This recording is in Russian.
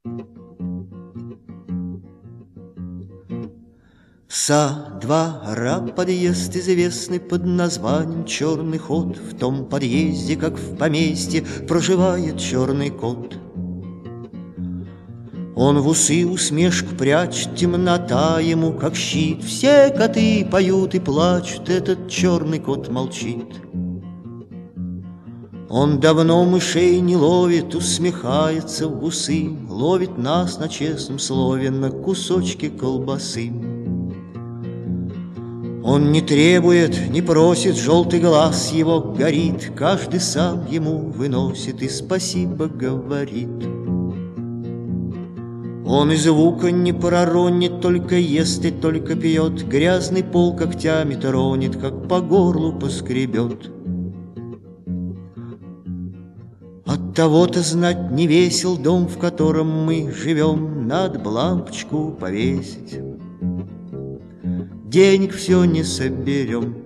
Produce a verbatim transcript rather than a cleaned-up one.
Со двора подъезд известный под названием Черный ход. В том подъезде, как в поместье, проживает черный кот. Он в усы усмешку прячет, темнота ему как щит. Все коты поют и плачут, этот черный кот молчит. Он давно мышей не ловит, усмехается в усы, ловит нас на честном слове на кусочки колбасы. Он не требует, не просит, желтый глаз его горит, каждый сам ему выносит и спасибо говорит. Он и звука не проронит, только ест и только пьет, грязный пол когтями тронет, как по горлу поскребет. От того-то знать не весел дом, в котором мы живем, надо б лампочку повесить. Денег все не соберем.